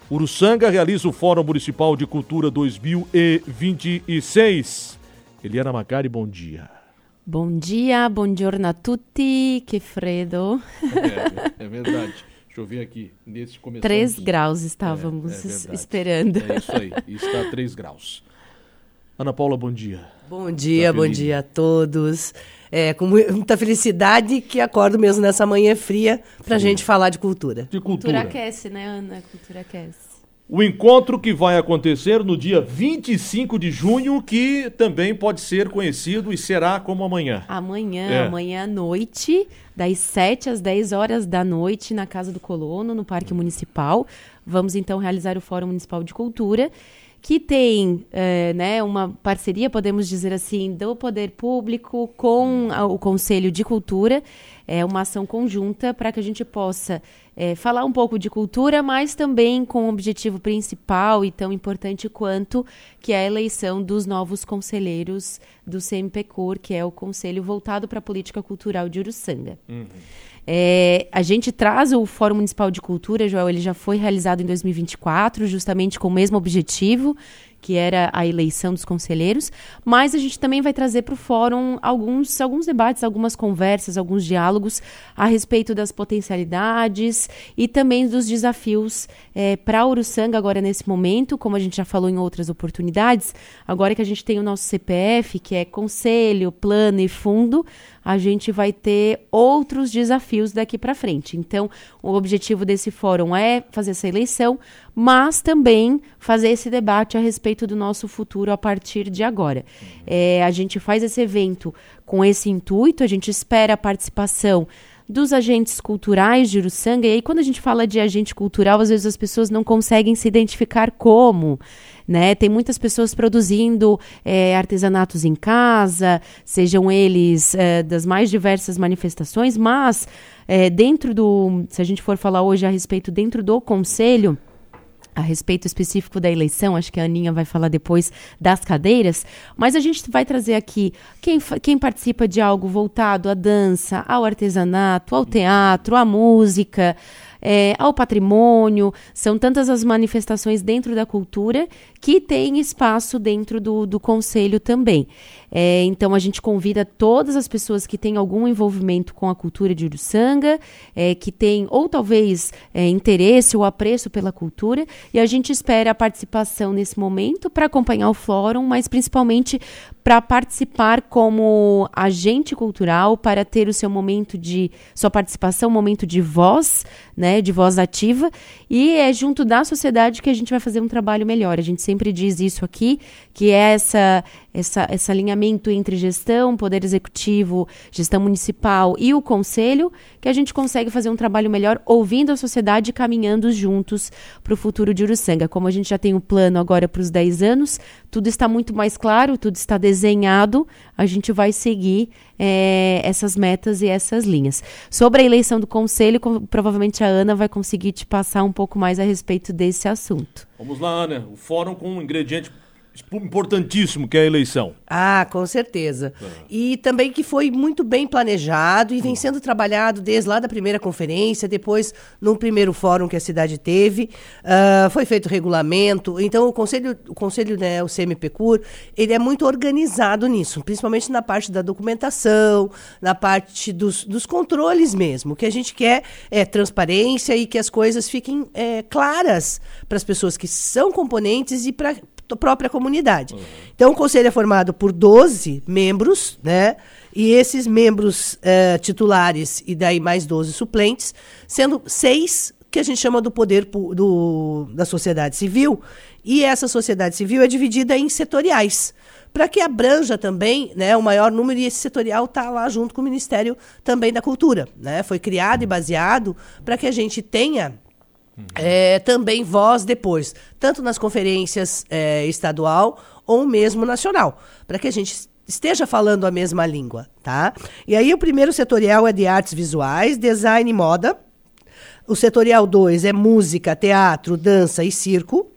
Uruçanga realiza o Fórum Municipal de Cultura 2026. Eliana Macari, bom dia. Bom dia, buongiorno a tutti, que freddo. É verdade. Deixa eu ver aqui. Nesse 3 graus estávamos esperando. É isso aí, está a 3 graus. Ana Paula, bom dia. Bom dia a todos. Com muita felicidade que acordo mesmo nessa manhã fria pra gente falar de cultura. De cultura. Cultura aquece, né, Ana? Cultura aquece. O encontro que vai acontecer no dia 25 de junho, que também pode ser conhecido e será como amanhã. Amanhã à noite, das 7 às 10 horas da noite, na Casa do Colono, no Parque Municipal. Vamos então realizar o Fórum Municipal de Cultura, que tem uma parceria, podemos dizer assim, do Poder Público com o Conselho de Cultura. É uma ação conjunta para que a gente possa falar um pouco de cultura, mas também com o objetivo principal e tão importante quanto, que é a eleição dos novos conselheiros do CMPCUR, que é o Conselho voltado para a Política Cultural de Uruçanga. A gente traz o Fórum Municipal de Cultura, Joel, ele já foi realizado em 2024, justamente com o mesmo objetivo, que era a eleição dos conselheiros, mas a gente também vai trazer para o fórum alguns debates, algumas conversas, alguns diálogos a respeito das potencialidades e também dos desafios para a Uruçanga agora nesse momento, como a gente já falou em outras oportunidades. Agora que a gente tem o nosso CPF, que é Conselho, Plano e Fundo, a gente vai ter outros desafios daqui para frente. Então, o objetivo desse fórum é fazer essa eleição, mas também fazer esse debate a respeito do nosso futuro a partir de agora. A gente faz esse evento com esse intuito, a gente espera a participação dos agentes culturais de Uruçanga, e aí quando a gente fala de agente cultural, às vezes as pessoas não conseguem se identificar como, né? Tem muitas pessoas produzindo artesanatos em casa, sejam eles das mais diversas manifestações, mas se a gente for falar hoje a respeito dentro do Conselho, a respeito específico da eleição, acho que a Aninha vai falar depois das cadeiras, mas a gente vai trazer aqui quem participa de algo voltado à dança, ao artesanato, ao teatro, à música, ao patrimônio. São tantas as manifestações dentro da cultura que tem espaço dentro do Conselho também. Então, a gente convida todas as pessoas que têm algum envolvimento com a cultura de Uruçanga, que têm, ou talvez, interesse ou apreço pela cultura, e a gente espera a participação nesse momento para acompanhar o fórum, mas principalmente para participar como agente cultural, para ter o seu momento sua participação, momento de voz, né, de voz ativa, e é junto da sociedade que a gente vai fazer um trabalho melhor. A gente sempre diz isso aqui, que é esse alinhamento entre gestão, poder executivo, gestão municipal e o conselho, que a gente consegue fazer um trabalho melhor ouvindo a sociedade e caminhando juntos para o futuro de Uruçanga. Como a gente já tem um plano agora para os 10 anos, tudo está muito mais claro, tudo está desenhado, a gente vai seguir essas metas e essas linhas. Sobre a eleição do conselho, provavelmente a Ana vai conseguir te passar um pouco mais a respeito desse assunto. Vamos lá, Ana. O fórum com um ingrediente importantíssimo, que é a eleição. Com certeza. E também que foi muito bem planejado e vem sendo trabalhado desde lá da primeira conferência, depois no primeiro fórum que a cidade teve, foi feito regulamento. Então o conselho, né, o CMPCUR, ele é muito organizado nisso, principalmente na parte da documentação, na parte dos controles mesmo. O que a gente quer é transparência e que as coisas fiquem claras para as pessoas que são componentes e para a própria comunidade. Então, o conselho é formado por 12 membros, né? E esses membros titulares e daí mais 12 suplentes, sendo 6 que a gente chama do poder da sociedade civil, e essa sociedade civil é dividida em setoriais, para que abranja também, né, o maior número, e esse setorial está lá junto com o Ministério também da Cultura, né? Foi criado e baseado para que a gente tenha também voz depois, tanto nas conferências estadual ou mesmo nacional, para que a gente esteja falando a mesma língua, tá? E aí o primeiro setorial é de artes visuais, design e moda. O setorial 2 é música, teatro, dança e circo.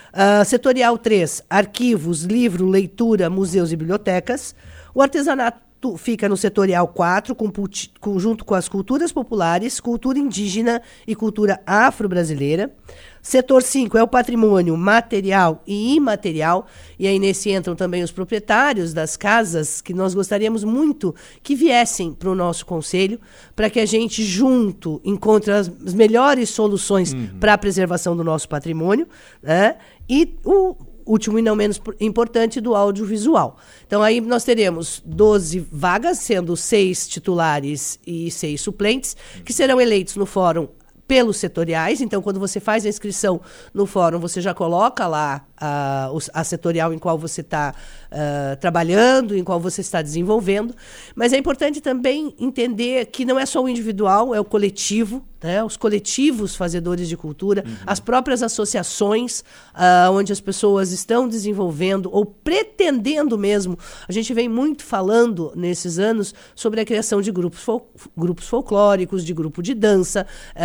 Setorial 3, arquivos, livro, leitura, museus e bibliotecas. O artesanato fica no setorial 4, junto com as culturas populares, cultura indígena e cultura afro-brasileira. Setor 5 é o patrimônio material e imaterial, e aí nesse entram também os proprietários das casas, que nós gostaríamos muito que viessem para o nosso conselho, para que a gente junto encontre as melhores soluções para a preservação do nosso patrimônio, né? E o último e não menos importante, do audiovisual. Então aí nós teremos 12 vagas, sendo 6 titulares e 6 suplentes, que serão eleitos no fórum pelos setoriais. Então, quando você faz a inscrição no fórum, você já coloca lá a setorial em qual você está trabalhando, em qual você está desenvolvendo. Mas é importante também entender que não é só o individual, é o coletivo, né? Os coletivos fazedores de cultura, as próprias associações onde as pessoas estão desenvolvendo ou pretendendo mesmo. A gente vem muito falando nesses anos sobre a criação de grupos folclóricos, de grupo de dança,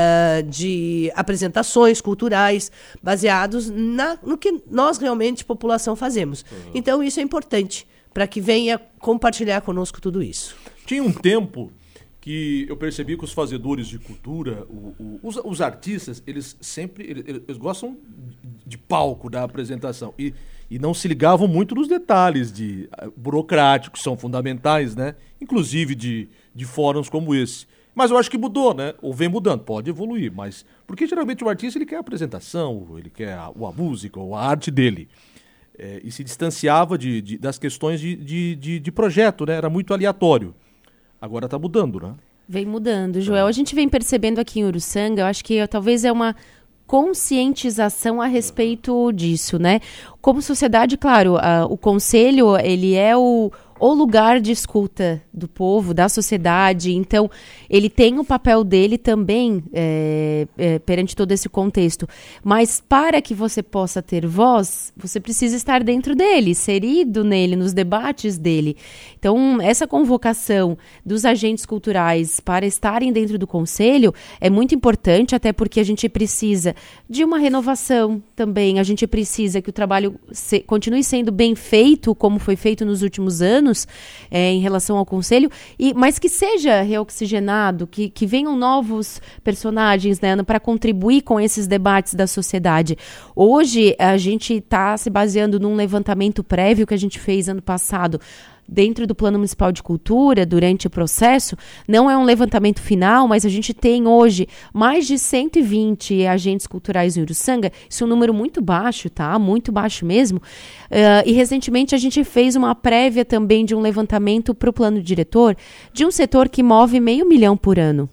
de apresentações culturais baseados no que nós realmente, população, fazemos. Então, isso é importante para que venha compartilhar conosco tudo isso. Tinha um tempo que eu percebi que os fazedores de cultura, os artistas, eles gostam de palco, da apresentação, e não se ligavam muito nos detalhes burocráticos, são fundamentais, né? Inclusive de fóruns como esse. Mas eu acho que mudou, né? Ou vem mudando, pode evoluir, mas... Porque geralmente o artista ele quer a apresentação, ele quer a música, ou a arte dele. E se distanciava das questões de projeto, né? Era muito aleatório. Agora está mudando, né? Vem mudando, Joel. A gente vem percebendo aqui em Uruçanga, eu acho que talvez é uma conscientização a respeito disso, né? Como sociedade, claro, o conselho, ele é o lugar de escuta do povo, da sociedade, então ele tem o papel dele também perante todo esse contexto, mas para que você possa ter voz, você precisa estar dentro dele, inserido nele, nos debates dele. Então, essa convocação dos agentes culturais para estarem dentro do conselho é muito importante, até porque a gente precisa de uma renovação também, a gente precisa que o trabalho continue sendo bem feito, como foi feito nos últimos anos, em relação ao conselho, mas que seja reoxigenado, que venham novos personagens, né, para contribuir com esses debates da sociedade. Hoje, a gente está se baseando num levantamento prévio que a gente fez ano passado, dentro do Plano Municipal de Cultura, durante o processo. Não é um levantamento final, mas a gente tem hoje mais de 120 agentes culturais em Uruçanga. Isso é um número muito baixo, tá? Muito baixo mesmo. E recentemente a gente fez uma prévia também de um levantamento para o plano diretor de um setor que move 500 mil por ano.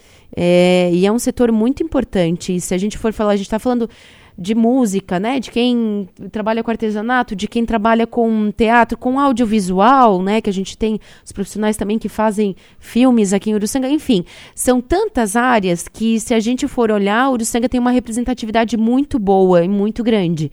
E é um setor muito importante. E se a gente for falar, a gente está falando de música, né? De quem trabalha com artesanato, de quem trabalha com teatro, com audiovisual, né? Que a gente tem os profissionais também que fazem filmes aqui em Uruçanga. Enfim, são tantas áreas que, se a gente for olhar, Uruçanga tem uma representatividade muito boa e muito grande.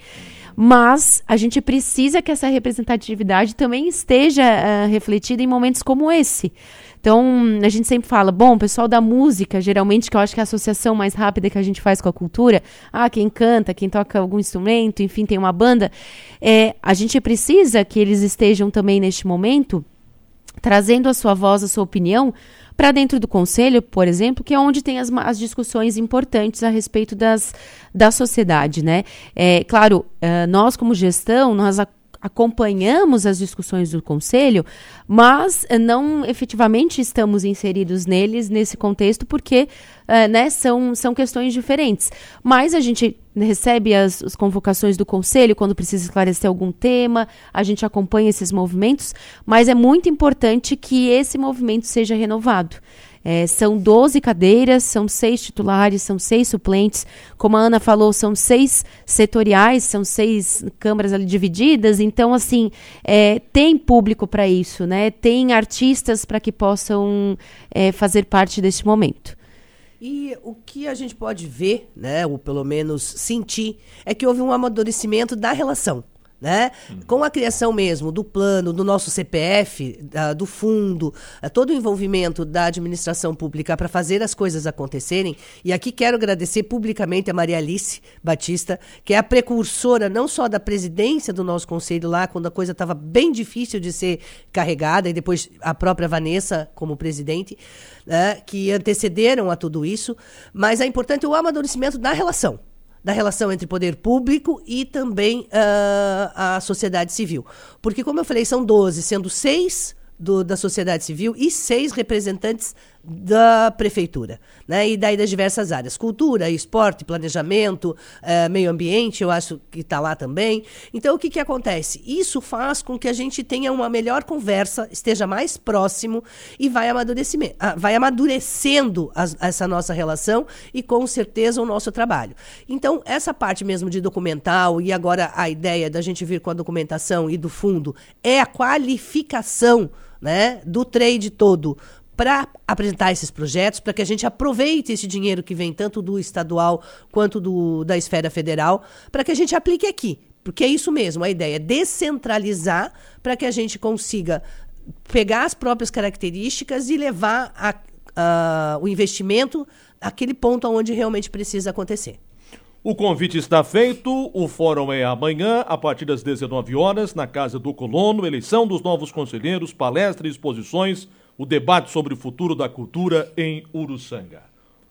Mas a gente precisa que essa representatividade também esteja refletida em momentos como esse. Então, a gente sempre fala, bom, o pessoal da música, geralmente, que eu acho que é a associação mais rápida que a gente faz com a cultura, quem canta, quem toca algum instrumento, enfim, tem uma banda, a gente precisa que eles estejam também neste momento trazendo a sua voz, a sua opinião, para dentro do conselho, por exemplo, que é onde tem as discussões importantes a respeito da sociedade, né? Claro, nós como gestão, nós acompanhamos as discussões do conselho, mas não efetivamente estamos inseridos neles nesse contexto, porque são questões diferentes. Mas a gente recebe as convocações do conselho quando precisa esclarecer algum tema, a gente acompanha esses movimentos, mas é muito importante que esse movimento seja renovado. São 12 cadeiras, são 6 titulares, são 6 suplentes. Como a Ana falou, são 6 setoriais, são 6 câmaras ali divididas. Então, assim, tem público para isso, né? Tem artistas para que possam fazer parte desse momento. E o que a gente pode ver, né, ou pelo menos sentir, é que houve um amadurecimento da relação, né? Com a criação mesmo do plano, do nosso CPF, do fundo, todo o envolvimento da administração pública para fazer as coisas acontecerem. E aqui quero agradecer publicamente a Maria Alice Batista, que é a precursora não só da presidência do nosso conselho lá, quando a coisa estava bem difícil de ser carregada, e depois a própria Vanessa como presidente, que antecederam a tudo isso. Mas é importante o amadurecimento da relação entre poder público e também a sociedade civil. Porque, como eu falei, são 12, sendo 6 da sociedade civil e 6 representantes da prefeitura, né? E daí das diversas áreas, cultura, esporte, planejamento, meio ambiente, eu acho que está lá também. Então, o que acontece? Isso faz com que a gente tenha uma melhor conversa, esteja mais próximo e vai amadurecendo essa nossa relação e, com certeza, o nosso trabalho. Então, essa parte mesmo de documental e agora a ideia da gente vir com a documentação e do fundo é a qualificação, né, do trade todo para apresentar esses projetos, para que a gente aproveite esse dinheiro que vem tanto do estadual quanto da esfera federal, para que a gente aplique aqui. Porque é isso mesmo, a ideia é descentralizar para que a gente consiga pegar as próprias características e levar o investimento àquele ponto onde realmente precisa acontecer. O convite está feito, o fórum é amanhã, a partir das 19 horas, na Casa do Colono, eleição dos novos conselheiros, palestra e exposições, o debate sobre o futuro da cultura em Uruçanga.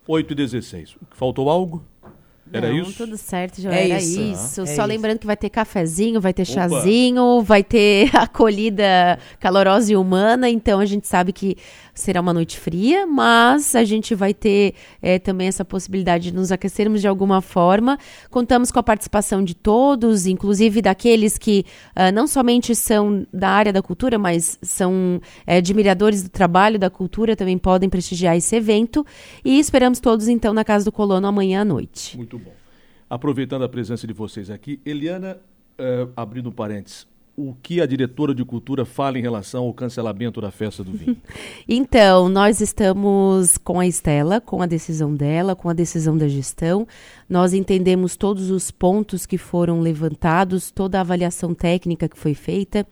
8h16. Faltou algo? Era isso? Tudo certo, João. Era isso. Só lembrando que vai ter cafezinho, vai ter chazinho, vai ter acolhida calorosa e humana. Então, a gente sabe que será uma noite fria, mas a gente vai ter também essa possibilidade de nos aquecermos de alguma forma. Contamos com a participação de todos, inclusive daqueles que não somente são da área da cultura, mas são admiradores do trabalho da cultura, também podem prestigiar esse evento. E esperamos todos, então, na Casa do Colono amanhã à noite. Muito bom. Aproveitando a presença de vocês aqui, Eliana, abrindo parênteses, o que a diretora de cultura fala em relação ao cancelamento da Festa do Vinho? Então, nós estamos com a Estela, com a decisão dela, com a decisão da gestão. Nós entendemos todos os pontos que foram levantados, toda a avaliação técnica que foi feita.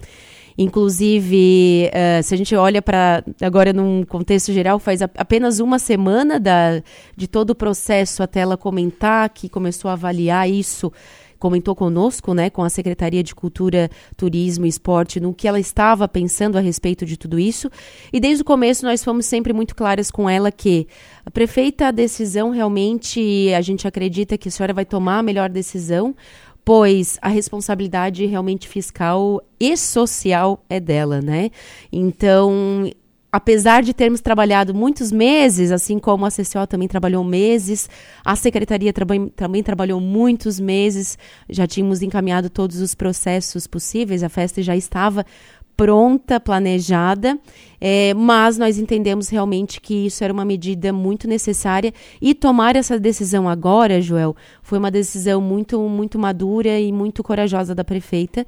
Inclusive, se a gente olha para agora num contexto geral, faz apenas uma semana de todo o processo até ela comentar que começou a avaliar isso, comentou conosco, né, com a Secretaria de Cultura, Turismo e Esporte, no que ela estava pensando a respeito de tudo isso. E desde o começo nós fomos sempre muito claras com ela que a prefeita, a decisão realmente, a gente acredita que a senhora vai tomar a melhor decisão, pois a responsabilidade realmente fiscal e social é dela, né? Então, apesar de termos trabalhado muitos meses, assim como a CCO também trabalhou meses, a Secretaria também trabalhou muitos meses, já tínhamos encaminhado todos os processos possíveis, a festa já estava pronta, planejada, mas nós entendemos realmente que isso era uma medida muito necessária e tomar essa decisão agora, Joel, foi uma decisão muito, muito madura e muito corajosa da prefeita.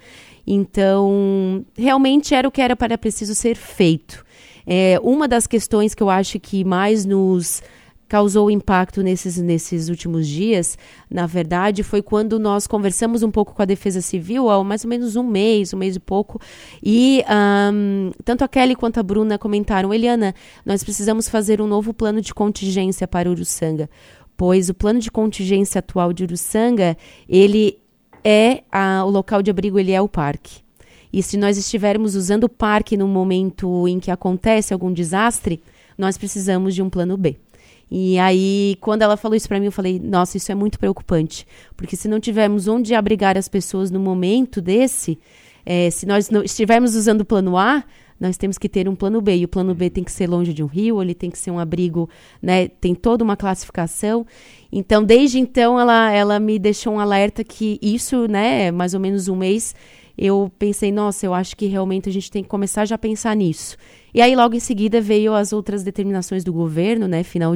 Então, realmente era o que era preciso ser feito. Uma das questões que eu acho que mais nos causou impacto nesses últimos dias, na verdade, foi quando nós conversamos um pouco com a Defesa Civil, há mais ou menos um mês e pouco, e tanto a Kelly quanto a Bruna comentaram: Eliana, nós precisamos fazer um novo plano de contingência para Uruçanga, pois o plano de contingência atual de Uruçanga, ele o local de abrigo, ele é o parque. E se nós estivermos usando o parque no momento em que acontece algum desastre, nós precisamos de um plano B. E aí, quando ela falou isso para mim, eu falei, nossa, isso é muito preocupante. Porque se não tivermos onde abrigar as pessoas no momento desse, se nós não estivermos usando o plano A, nós temos que ter um plano B. E o plano B tem que ser longe de um rio, ele tem que ser um abrigo, né? Tem toda uma classificação. Então, desde então, ela me deixou um alerta que isso, né, mais ou menos um mês, eu pensei, nossa, eu acho que realmente a gente tem que começar já a pensar nisso. E aí, logo em seguida, veio as outras determinações do governo, né? Final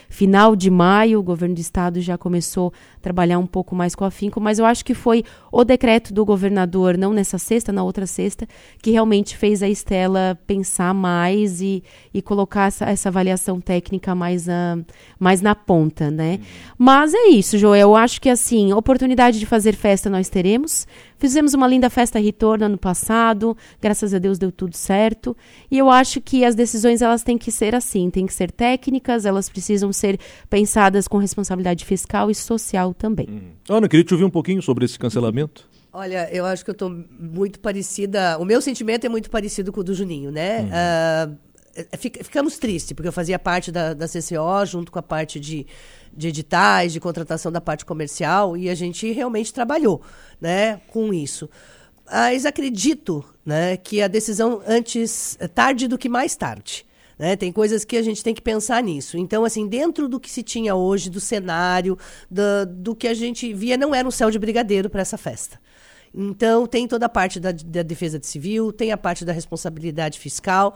de maio, o governo do estado já começou a trabalhar um pouco mais com afinco, mas eu acho que foi o decreto do governador, não nessa sexta, na outra sexta, que realmente fez a Estela pensar mais e colocar essa avaliação técnica mais na ponta, né? Mas é isso, Joel, eu acho que, assim, oportunidade de fazer festa nós teremos. Fizemos uma linda festa festa retorna no passado, graças a Deus deu tudo certo. E eu acho que as decisões elas têm que ser assim, têm que ser técnicas, elas precisam ser pensadas com responsabilidade fiscal e social também. Ana, queria te ouvir um pouquinho sobre esse cancelamento. Olha, eu acho que eu estou muito parecida. O meu sentimento é muito parecido com o do Juninho, né? Ficamos tristes, porque eu fazia parte da CCO, junto com a parte de editais, de contratação da parte comercial, e a gente realmente trabalhou, né, com isso. Mas acredito, né, que a decisão tarde do que mais tarde. Né? Tem coisas que a gente tem que pensar nisso. Então, assim, dentro do que se tinha hoje, do cenário, do que a gente via, não era um céu de brigadeiro para essa festa. Então, tem toda a parte da defesa de civil, tem a parte da responsabilidade fiscal,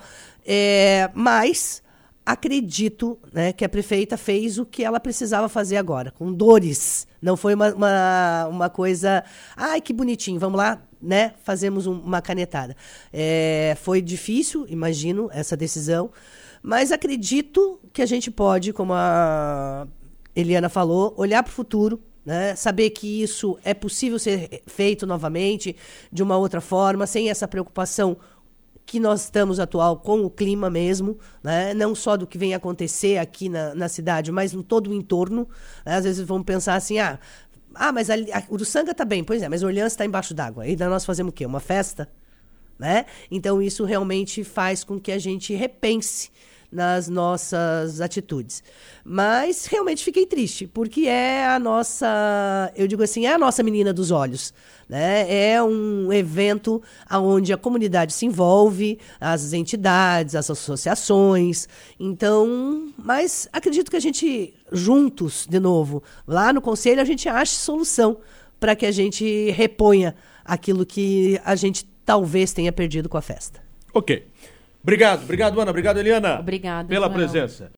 mas acredito, né, que a prefeita fez o que ela precisava fazer agora, com dores. Não foi uma coisa, ai, que bonitinho, vamos lá, né, fazemos uma canetada. Foi difícil, imagino, essa decisão, mas acredito que a gente pode, como a Eliana falou, olhar para o futuro, né? Saber que isso é possível ser feito novamente, de uma outra forma, sem essa preocupação que nós estamos atual com o clima mesmo, né? Não só do que vem acontecer aqui na cidade, mas no todo o entorno. Né? Às vezes vamos pensar assim, mas o Uruçanga está bem, pois é, mas Orleans está embaixo d'água. E nós fazemos o quê? Uma festa? Né? Então isso realmente faz com que a gente repense nas nossas atitudes. Mas realmente fiquei triste, porque é a nossa menina dos olhos. Né? É um evento onde a comunidade se envolve, as entidades, as associações. Então, mas acredito que a gente, juntos, de novo, lá no Conselho, a gente ache solução para que a gente reponha aquilo que a gente talvez tenha perdido com a festa. Ok. Obrigado, Ana. Obrigado, Eliana. Obrigada, pela Joel. presença.